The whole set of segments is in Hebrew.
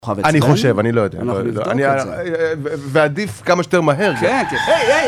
אני חושב, אני לא יודע. אנחנו נבדוק את זה. ועדיף כמה שיותר מהר. כן, כן.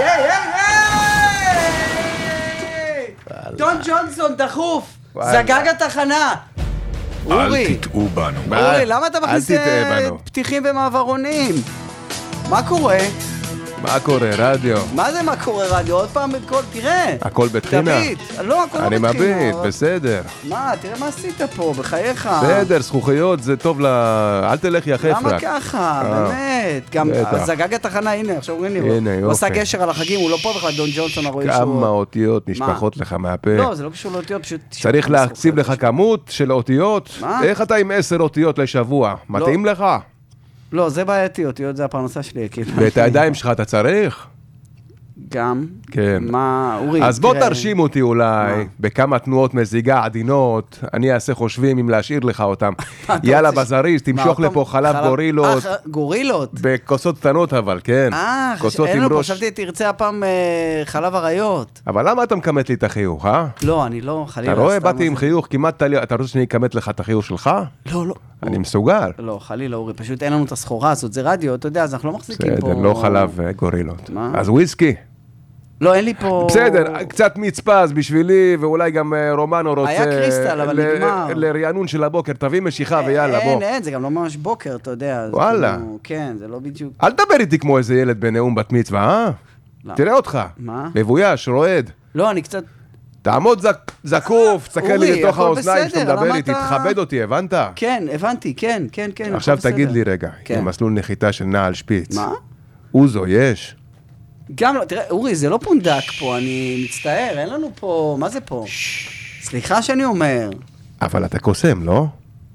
דון ג'ונסון, דחוף! זגג התחנה! אורי! אל תטעו בנו. אורי, למה אתה מכניס פתיחים ומעברונים? מה קורה? מה קורה, רדיו? מה זה מה קורה, רדיו? עוד פעם, תראה. הכל בתחינה? תביט. לא, הכל לא אני בתחינה. מביט, בסדר. מה, תראה מה עשית פה, בחייך. בסדר, זכוכיות זה טוב אל תלך יחף רק. למה ככה, באמת? גם זגג התחנה, הנה, עכשיו אומרים לי, הוא עושה גשר על החגים, הוא לא פה בכלל, דון ג'ונסון הרואה שהוא... כמה אותיות נשפחות לך מהפה. לא, זה לא קשור לאותיות, פשוט... צריך להקציב לך כמות של אותיות? איך אתה עם 10 אותיות לשבוע? מתאים לך? לא, זה בעייתי, אותיות זה הפרנסה שלי. ואת הידיים שלך אתה צריך? גם. כן. מה, אורי? אז בוא תרשים אותי אולי, בכמה תנועות מזיגה עדינות, אני אעשה חושבים אם להשאיר לך אותם. יאללה בזריז, תמשוך לפה חלב גורילות. גורילות? בכוסות קטנות אבל, כן. כוסות עם ראש. חשבתי תרצה הפעם חלב אריות. אבל למה אתה מקמת לי את החיוך, אה? לא, אני לא, חלילה. אתה רואה, באתי עם חיוך, כמעט אתה רוצה שאני אקמת לך את החיוך שלך? לא, לא. אני מסוגל. לא, חלילה, אורי, פשוט אין לנו את הסחורה הזאת, זה רדיו, אתה יודע, אז אנחנו לא מחזיקים פה... בסדר, לא חלב גורילות. מה? אז וויסקי. לא, אין לי פה... בסדר, קצת מצפז בשבילי, ואולי גם רומנו רוצה... היה קריסטל, אבל נגמר. לרענון של הבוקר, תביא משיכה ויאללה, בוא. אין, זה גם לא ממש בוקר, אתה יודע. וואלה. כן, זה לא בדיוק... אל תדבר איתי כמו איזה ילד בנאום בת מצווה, אה? תראה אותך. מה? מבויש, רועד. לא, אני קצת... תעמוד זקוף, תסתכל לי לתוך האוזניים שאתה מדבר איתי, תכבד אותי, הבנת? כן, הבנתי, כן. עכשיו תגיד לי רגע, עם מסלול נחיתה של נעל שפיץ. מה? אוזו, יש? גם לא, תראה, אורי, זה לא פונדק פה, אני מצטער, אין לנו פה, מה זה פה? סליחה שאני אומר. אבל אתה קוסם, לא?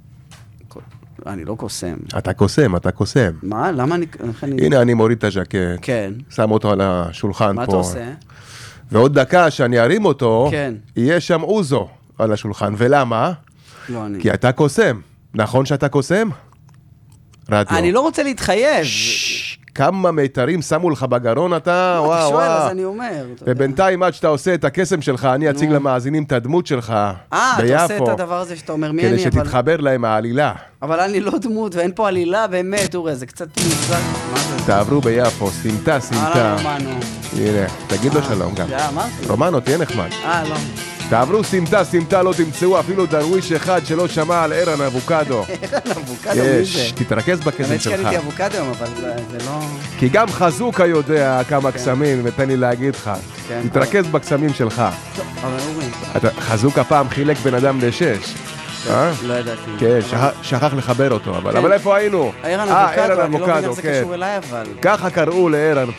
אני לא קוסם. אתה קוסם. מה? למה אני... הנה, אני מוריד את הז'קט. כן. שם אותו על השולחן פה. מה אתה עושה? ועוד דקה שאני ארים אותו, כן. יהיה שם אוזו על השולחן. ולמה? לא, אני... כי אתה קוסם. נכון שאתה קוסם? רדיו. אני לא רוצה להתחייב. כמה מיתרים שמו לך בגרון אתה? אתה שואל, אז אני אומר. ובינתיים עד שאתה עושה את הקסם שלך, אני אציג למאזינים את הדמות שלך ביפו. אתה עושה את הדבר הזה שאתה אומר, מי אני? כדי שתתחבר להם העלילה. אבל אני לא דמות, ואין פה עלילה, באמת, אורי, זה קצת מוזר. תעברו ביפו, סמטה. רומנו. הנה, תגיד לו שלום גם. רומנו, תהיה נחמד. לא. תעברו סמטה, לא תמצאו אפילו דרוויש אחד שלא שמע על ערן אבוקדו. ערן אבוקדו, מי זה? תתרכז בקסם שלך. האמת שקניתי אבוקדו, אבל זה לא... כי גם חזוקה יודע כמה קסמים, ותן לי להגיד לך. תתרכז בקסמים שלך. טוב, אבל אורי. חזוקה פעם חילק בן אדם ל6. לא ידעתי. כן, שכח לחבר אותו, אבל איפה היינו? ערן אבוקדו, אני לא מבין איך זה קשור אליי, אבל... ככה קראו לערן.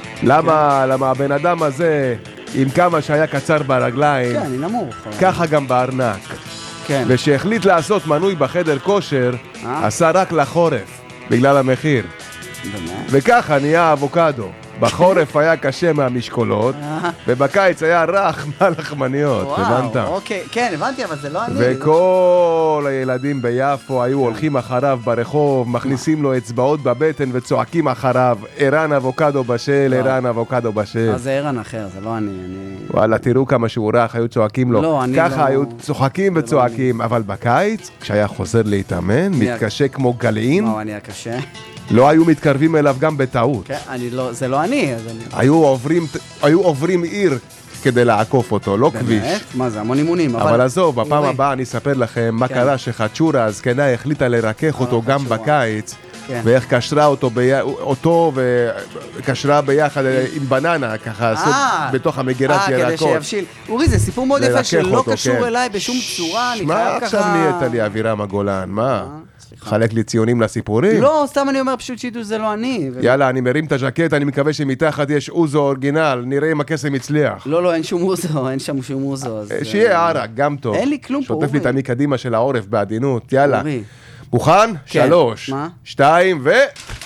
למה הבן אדם הזה, עם כמה שהיה קצר ברגליים, כן, אני נמוך. ככה גם בארנק. כן. ושהחליט לעשות מנוי בחדר כושר, עשה רק לחורף, בגלל המחיר. באמת? וככה נהיה אבוקדו. בחורף היה קשה מהמשקולות, ובקיץ היה רך מהלחמניות, הבנת? אוקיי, כן, הבנתי, אבל זה לא אני. וכל הילדים ביפו היו הולכים אחריו ברחוב, מכניסים לו אצבעות בבטן וצועקים אחריו, ערן אבוקדו בשל, ערן אבוקדו בשל. אז זה ערן אחר, זה לא אני. וואלה, תראו כמה שהוא רך, היו צועקים לו. לא, אני לא... ככה היו צוחקים וצועקים, אבל בקיץ, כשהיה חוזר להתאמן, מתקשה כמו גלעין. מה, אני היה קשה? לא היו מתקרבים אליו גם בטעות. כן, זה לא אני, אז אני... היו עוברים עיר כדי לעקוף אותו, לא כביש. באמת? מה זה, המון אימונים. אבל עזוב, בפעם הבאה אני אספר לכם מה קרה שחצ'ורה הזקנה החליטה לרכך אותו גם בקיץ, ואיך קשרה אותו וקשרה ביחד עם בננה, ככה בתוך המגירת ירקות. כדי שיבשיל. אורי, זה סיפור מאוד יפה שלא קשור אליי בשום צורה, אני חייב ככה... מה עכשיו נהיית לי אבירם הגולן, מה? חלק לי ציונים לסיפורים? לא, סתם אני אומר פשוט שידעו זה לא אני. יאללה, אני מרים את הז'קט, אני מקווה שמתחת יש אוזו אורגינל, נראה אם הקסם הצליח. לא, אין שום אוזו, אין שם שום אוזו. שיהיה ערק, גם טוב. אין לי כלום פה, שוטף לי את המי קדימה של העורף בעדינות, יאללה. אורי. מוכן? 3, 2 ו...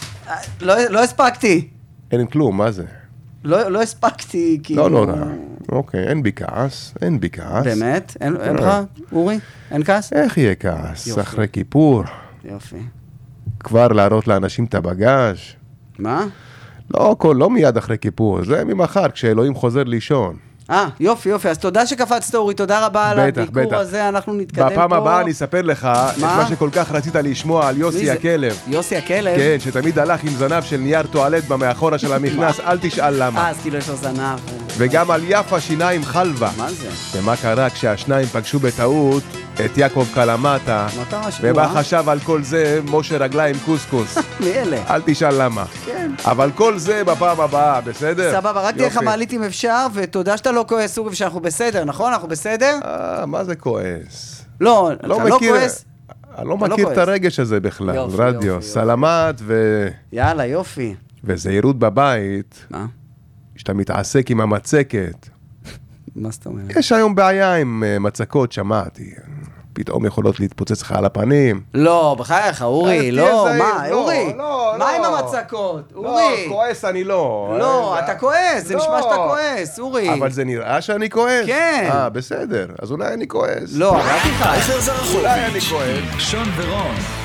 לא הספקתי. אין כלום, מה זה? לא הספקתי, כאילו... לא, אוקיי, אין בי כעס. באמת? אין לך, אורי? אין כעס? איך יהיה כעס? אחרי כיפור. יופי. כבר להראות לאנשים את הבגז'. מה? לא מיד אחרי כיפור, זה ממחר כשאלוהים חוזר לישון. יופי, אז תודה שקפצת אורי, תודה רבה על הביקור הזה, אנחנו נתקדם פה. בפעם הבאה אני אספר לך את מה שכל כך רצית לשמוע על יוסי הכלב. יוסי הכלב? כן, שתמיד הלך עם זנב של נייר טואלט במאחורה של המכנס, אל תשאל למה. אז כאילו יש לו זנב. וגם על יפה שיניים חלבה. מה זה? ומה קרה כשהשניים פגשו בטעות את יעקב קלמטה, ומה חשב על כל זה משה רגליים קוסקוס. מאלה. אל תשאל למה. כן. אבל כל זה בפעם הבאה, בסדר? סבבה, רק תהיה לך מעלית אם אפשר, ותודה שאתה לא כועס, אורי, ושאנחנו בסדר, נכון? אנחנו בסדר? מה זה כועס? לא, אתה לא כועס? אני לא מכיר את הרגש הזה בכלל, רדיו, סלמת יאללה, יופי. וזהירות בבית, שאתה מתעסק עם המצקת. מה זאת אומרת? יש היום בעיה עם מצקות, שמעתי. פתאום יכולות להתפוצץ לך על הפנים. לא, בחייך, אורי, לא, מה, אורי? מה עם המצקות? אורי. לא, כועס אני לא. לא, אתה כועס, זה נשמע שאתה כועס, אורי. אבל זה נראה שאני כועס? כן. בסדר, אז אולי אני כועס. לא, אל תכעס. אולי אני כועס. שון ורון